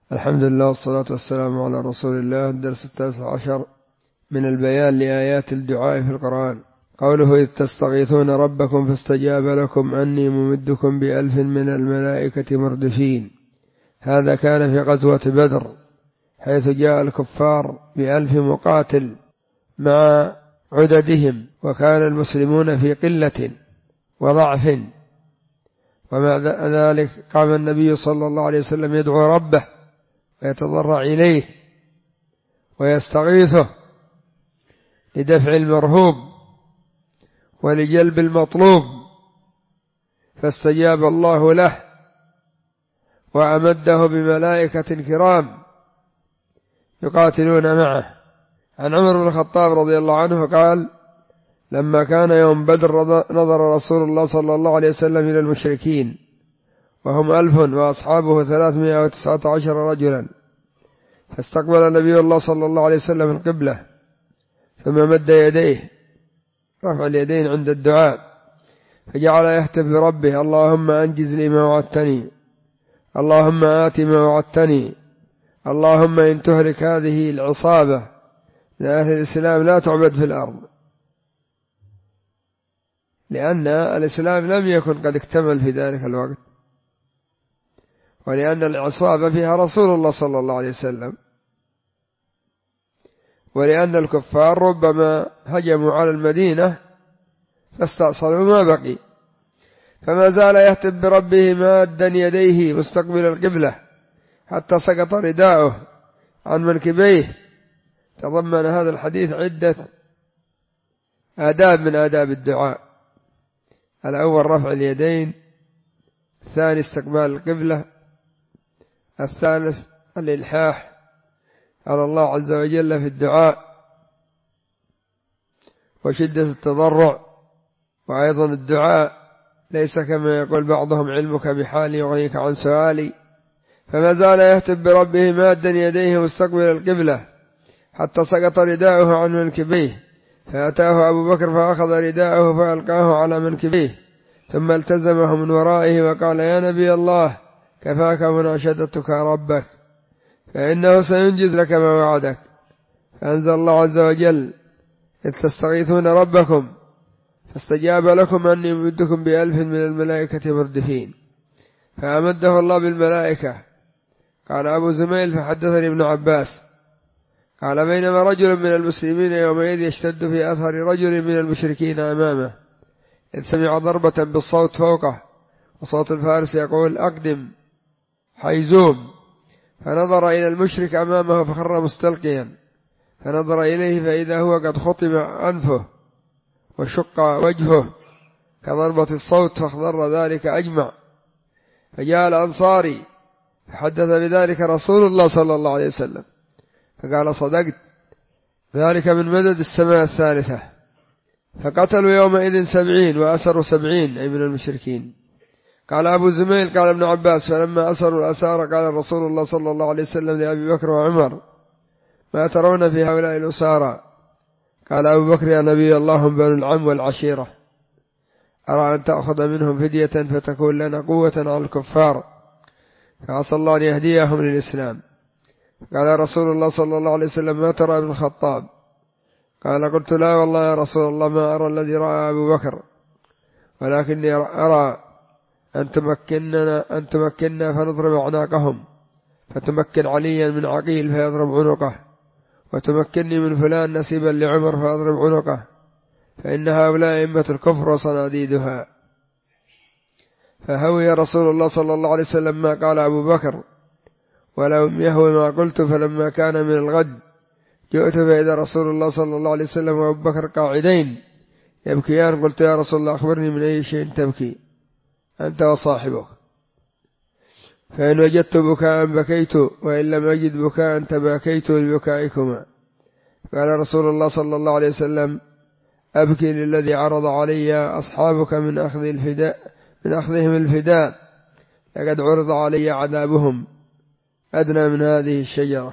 الحمد لله والصلاة والسلام على رسول الله. الدرس 19 من البيان لآيات الدعاء في القرآن. قوله: إذ تستغيثون ربكم فاستجاب لكم أني ممدكم ب1000 من الملائكة مردفين. هذا كان في غزوة بدر، حيث جاء الكفار ب1000 مقاتل مع عددهم، وكان المسلمون في قلة وضعف، ومع ذلك قام النبي صلى الله عليه وسلم يدعو ربه ويتضرع إليه ويستغيثه لدفع المرهوب ولجلب المطلوب، فاستجاب الله له وأمده بملائكة كرام يقاتلون معه. عن عمر بن الخطاب رضي الله عنه قال: لما كان يوم بدر نظر رسول الله صلى الله عليه وسلم إلى المشركين وهم 1000 وأصحابه 319 رجلا، فاستقبل النبي الله صلى الله عليه وسلم القبلة، ثم مد يديه، رفع اليدين عند الدعاء، فجعل يهتف بربه: اللهم أنجز لي ما وعدتني، اللهم آت ما وعدتني، اللهم إن تهلك هذه العصابة من أهل الإسلام لا تعبد في الأرض، لأن الإسلام لم يكن قد اكتمل في ذلك الوقت، ولأن العصابة فيها رسول الله صلى الله عليه وسلم، ولأن الكفار ربما هجموا على المدينة فاستأصلوا ما بقي، فما زال يهتف بربه مادا يديه مستقبل القبلة حتى سقط رداؤه عن منكبيه. تضمن هذا الحديث عدة آداب من آداب الدعاء: الأول رفع اليدين، الثاني استقبال القبلة، الثالث الإلحاح على الله عز وجل في الدعاء وشدة التضرع. وأيضا الدعاء ليس كما يقول بعضهم: علمك بحالي يغنيك عن سؤالي. فما زال يهتف بربه مادا يديه مستقبل القبلة حتى سقط رداؤه عن منكبيه، فأتاه أبو بكر فأخذ رداءه فألقاه على منكبيه، ثم التزمه من ورائه وقال: يا نبي الله، كفاك مناشدتك ربك، فإنه سينجز لك ما وعدك. فأنزل الله عز وجل: إذ تستغيثون ربكم فاستجاب لكم أني ممدكم ب1000 من الملائكة مردفين. فأمده الله بالملائكة. قال أبو زميل: فحدثني ابن عباس قال: بينما رجل من المسلمين يومئذ يشتد في أثر رجل من المشركين أمامه، إذ سمع ضربة بالصوت فوقه، وصوت الفارس يقول: أقدم حيزوم. فنظر إلى المشرك أمامه فخر مستلقيا، فنظر إليه فإذا هو قد خطم أنفه وشق وجهه كضربة الصوت، فاخضر ذلك أجمع. فجاء الأنصاري فحدث بذلك رسول الله صلى الله عليه وسلم، فقال: صدقت، ذلك من مدد السماء الثالثة. فقتلوا يومئذ 70 وأسروا 70، أي من المشركين. قال أبو زميل: قال ابن عباس: فلما أسروا الأسارى قال رسول الله صلى الله عليه وسلم لأبي بكر وعمر: ما ترون في هؤلاء الأسارى؟ قال أبو بكر: يا نبي الله، هم بنو العم والعشيرة، أرى أن تأخذ منهم فدية فتكون لنا قوة على الكفار، فعسى الله أن يهديهم للإسلام. قال رسول الله صلى الله عليه وسلم: ما ترى ابن الخطاب؟ قال: قلت: لا والله يا رسول الله، ما أرى الذي رأى أبو بكر، ولكني أرى أن تمكننا فنضرب أعناقهم، فتمكن عليا من عقيل فيضرب عنقه، وتمكنني من فلان نسيبا لعمر فأضرب عنقه، فإن هؤلاء أئمة الكفر وصناديدها. فهوي رسول الله صلى الله عليه وسلم ما قال أبو بكر، ولم يهوي ما قلت. فلما كان من الغد جئت فإذا رسول الله صلى الله عليه وسلم وأبو بكر قاعدين يبكيان. قلت: يا رسول الله، أخبرني من أي شيء تبكي أنت وصاحبك؟ فإن وجدت بكاء بكيت، وإن لم أجد بكاء تباكيت لبكائكما. قال رسول الله صلى الله عليه وسلم: أبكي للذي عرض علي أصحابك من أخذهم الفداء، لقد عرض علي عذابهم أدنى من هذه الشجرة،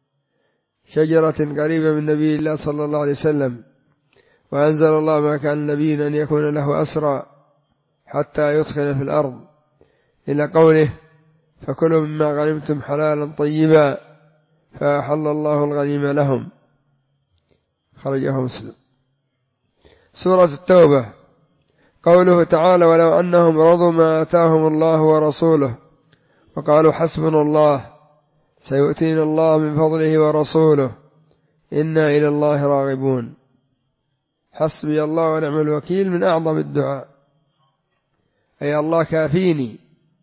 شجرة قريبة من نبي الله صلى الله عليه وسلم. وأنزل الله: ما كان النبي أن يكون له أسرى حتى يدخل في الأرض، إلى قوله: فكلوا مما غنمتم حلالا طيبا فأحل الله الغنيم لهم. خرجه مسلم. سورة التوبة. قوله تعالى: ولو أنهم رضوا ما آتاهم الله ورسوله وقالوا حسبنا الله سيؤتينا الله من فضله ورسوله إنا إلى الله راغبون. حسبي الله ونعم الوكيل من أعظم الدعاء، أي الله كافيني،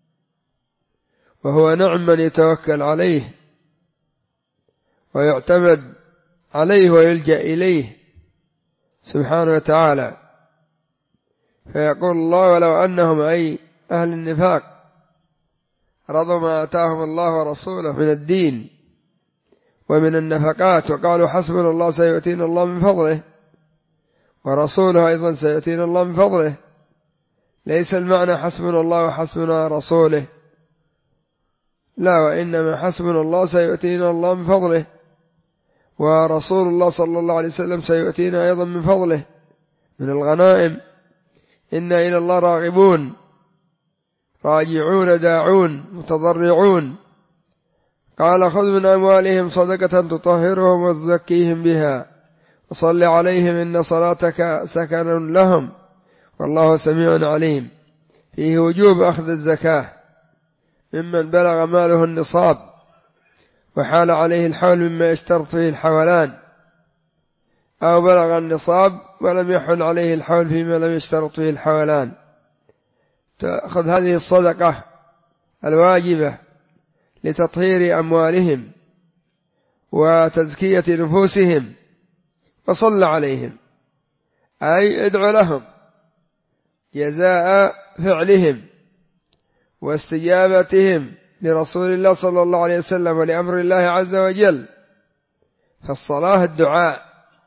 وهو نعم من يتوكل عليه ويعتمد عليه ويلجأ إليه سبحانه وتعالى. فيقول الله: ولو أنهم أي أهل النفاق رضوا ما آتاهم الله ورسوله من الدين ومن النفقات وقالوا حسبنا الله سيؤتينا الله من فضله ورسوله أيضا سيؤتينا الله من فضله، ليس المعنى حسبنا الله وحسبنا رسوله، لا، وإنما حسبنا الله سيؤتينا الله من فضله ورسول الله صلى الله عليه وسلم سيؤتينا أيضا من فضله من الغنائم. إنا إلى الله راغبون راجعون داعون متضرعون. قال: خذ من أموالهم صدقة تطهرهم وتزكيهم بها وصل عليهم إن صلاتك سكن لهم والله سميع عليم. فيه وجوب أخذ الزكاة ممن بلغ ماله النصاب وحال عليه الحول مما يشترط فيه الحولان، أو بلغ النصاب ولم يحل عليه الحول فيما لم يشترط فيه الحولان. تأخذ هذه الصدقة الواجبة لتطهير أموالهم وتزكية نفوسهم، وصل عليهم أي ادعو لهم جزاء فعلهم واستجابتهم لرسول الله صلى الله عليه وسلم ولأمر الله عز وجل. فالصلاة الدعاء.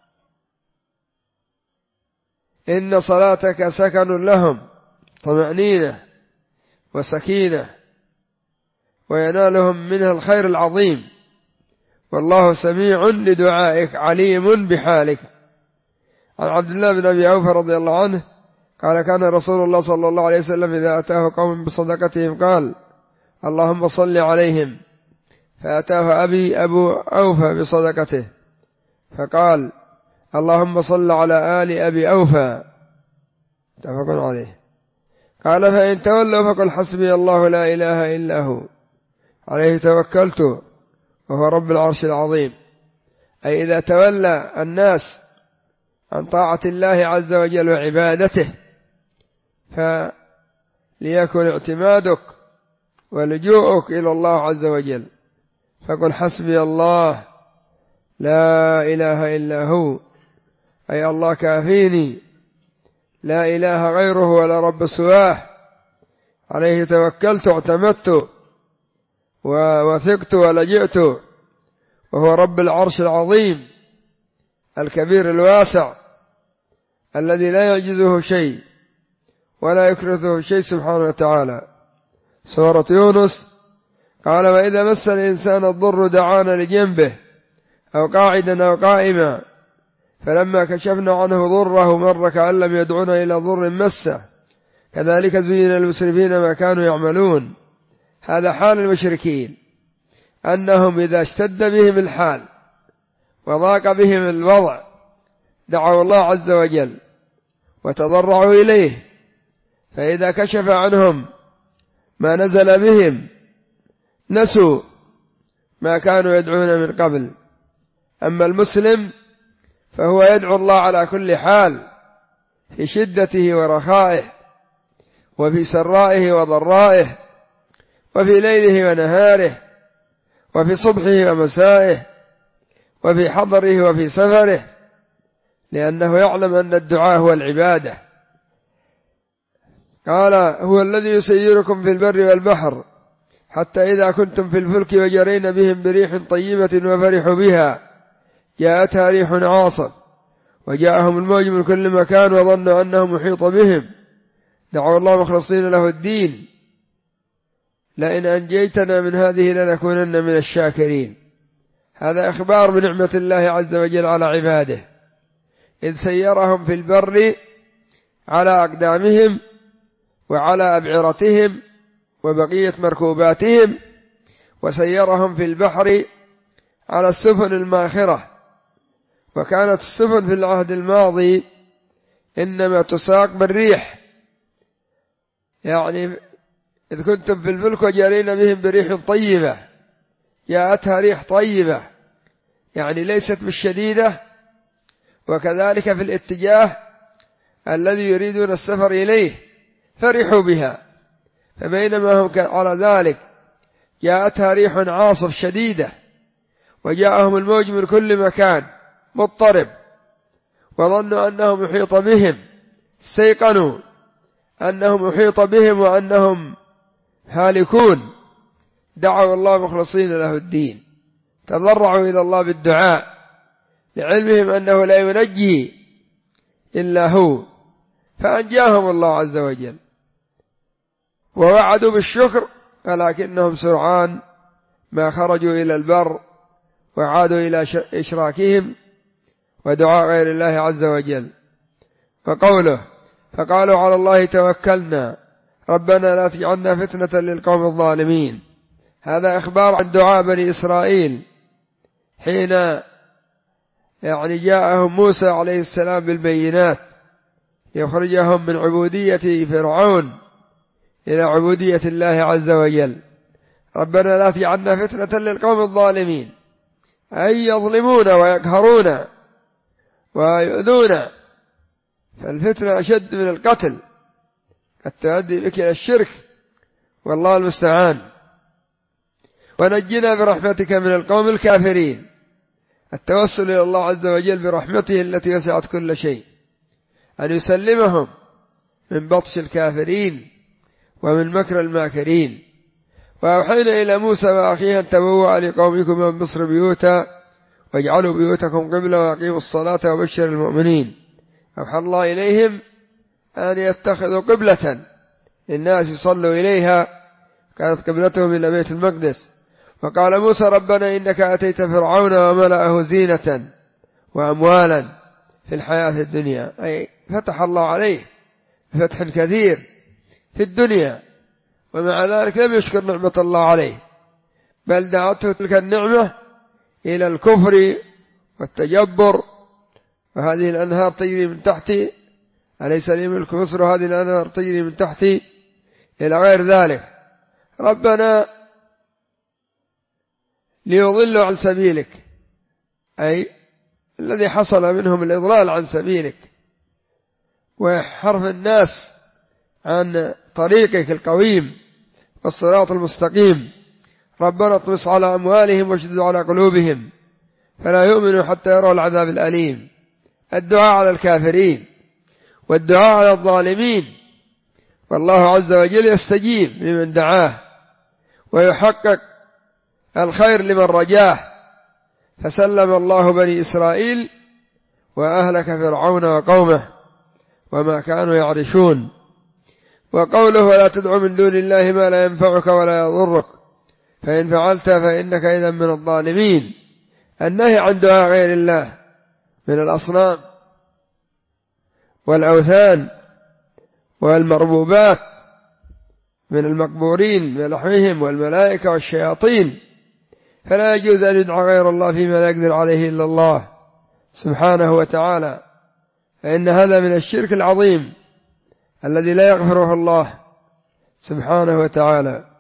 إن صلاتك سكن لهم، طمأنينة وسكينة وينالهم منها الخير العظيم، والله سميع لدعائك عليم بحالك. عن عبد الله بن أبي أوفى رضي الله عنه قال: كان رسول الله صلى الله عليه وسلم إذا أتاه قوم بصدقتهم قال: اللهم صل عليهم، فأتاه أبو أوفى بصدقته فقال: اللهم صل على آل أبي أوفى، متفق عليه. قال: فإن تولوا فقل حسبي الله لا إله إلا هو عليه توكلت وهو رب العرش العظيم. أي إذا تولى الناس عن طاعة الله عز وجل وعبادته فليكن اعتمادك ولجوءك إلى الله عز وجل، فقل حسبي الله لا إله إلا هو، أي الله كافيني لا إله غيره ولا رب سواه، عليه توكلت اعتمدت ووثقت ولجئت، وهو رب العرش العظيم الكبير الواسع الذي لا يعجزه شيء ولا يكرثه شيء سبحانه وتعالى. سورة يونس. قال: وإذا مس الإنسان الضر دعانا لجنبه أو قاعدا أو قائما فلما كشفنا عنه ضره مر كأن لم يدعنا إلى ضر مسه كذلك زين المسرفين ما كانوا يعملون. هذا حال المشركين، أنهم إذا اشتد بهم الحال وضاق بهم الوضع دعوا الله عز وجل وتضرعوا إليه، فإذا كشف عنهم ما نزل بهم نسوا ما كانوا يدعون من قبل. أما المسلم فهو يدعو الله على كل حال، في شدته ورخائه، وفي سرائه وضرائه، وفي ليله ونهاره، وفي صبحه ومسائه، وفي حضره وفي سفره، لأنه يعلم أن الدعاء هو العبادة. قال: هو الذي يسيركم في البر والبحر حتى إذا كنتم في الفلك وجرين بهم بريح طيبة وفرحوا بها جاءتها ريح عاصف وجاءهم الموج من كل مكان وظنوا أنه محيط بهم دعوا الله مخلصين له الدين لئن أنجيتنا من هذه لنكونن من الشاكرين. هذا إخبار بنعمة الله عز وجل على عباده، إذ سيرهم في البر على أقدامهم وعلى أبعرتهم وبقية مركوباتهم وسيرهم في البحر على السفن الماخرة. وكانت السفن في العهد الماضي إنما تساق بالريح، يعني إذ كنتم في الفلك وجارين بهم بريح طيبة، جاءتها ريح طيبة يعني ليست بالشديدة، وكذلك في الاتجاه الذي يريدون السفر إليه فرحوا بها. فبينما هم على ذلك جاءتها ريح عاصف شديدة، وجاءهم الموج من كل مكان مضطرب، وظنوا أنهم محيط بهم، استيقنوا أنهم محيط بهم وأنهم هالكون، دعوا الله مخلصين له الدين، تضرعوا إلى الله بالدعاء لعلمهم أنه لا ينجي إلا هو، فأنجاهم الله عز وجل. ووعدوا بالشكر ولكنهم سرعان ما خرجوا إلى البر وعادوا إلى إشراكهم ودعاء غير الله عز وجل. فقوله فقالوا على الله توكلنا ربنا لا تجعلنا فتنة للقوم الظالمين، هذا إخبار عن دعاء بني إسرائيل حين يعني جاءهم موسى عليه السلام بالبينات يخرجهم من عبودية فرعون إلى عبودية الله عز وجل. ربنا لا تجعلنا فتنة للقوم الظالمين، أي يظلمون ويقهرون ويؤذون، فالفتنة أشد من القتل، قد تؤدي بك إلى الشرك، والله المستعان. ونجنا برحمتك من القوم الكافرين، التوسل إلى الله عز وجل برحمته التي وسعت كل شيء، أن يسلمهم من بطش الكافرين ومن مكر الماكرين. وأوحينا إلى موسى وأخيه أن تبوأ لقومكم من مصر بيوتا واجعلوا بيوتكم قبلة وأقيموا الصلاة وبشر المؤمنين. أوحى الله إليهم أن يتخذوا قبلة للناس يصلوا إليها، كانت قبلتهم إلى بيت المقدس. وقال موسى ربنا إنك أتيت فرعون وملأه زينة وأموالا في الحياة الدنيا، أي فتح الله عليه فتح كثير في الدنيا، ومع ذلك لم يشكر نعمة الله عليه، بل دعته تلك النعمة إلى الكفر والتجبر. وهذه الأنهار تجري من تحتي، أليس لي ملك مصر وهذه الأنهار تجري من تحتي، إلى غير ذلك. ربنا ليضلوا عن سبيلك، أي الذي حصل منهم الإضلال عن سبيلك وحرف الناس عن طريقك القويم والصراط المستقيم. ربنا اطمس على أموالهم واشدد على قلوبهم فلا يؤمنوا حتى يروا العذاب الأليم. الدعاء على الكافرين والدعاء على الظالمين، والله عز وجل يستجيب لمن دعاه ويحقق الخير لمن رجاه. فسلم الله بني إسرائيل وأهلك فرعون وقومه وما كانوا يعرشون. وقوله ولا تدع من دون الله ما لا ينفعك ولا يضرك فإن فعلت فإنك إذا من الظالمين. النهي عن دعاء غير الله من الأصنام والأوثان والمربوبات من المقبورين بلحمهم والملائكة والشياطين، فلا يجوز أن يدعى غير الله فيما لا يقدر عليه إلا الله سبحانه وتعالى، فإن هذا من الشرك العظيم الذي لا يغفره الله سبحانه وتعالى.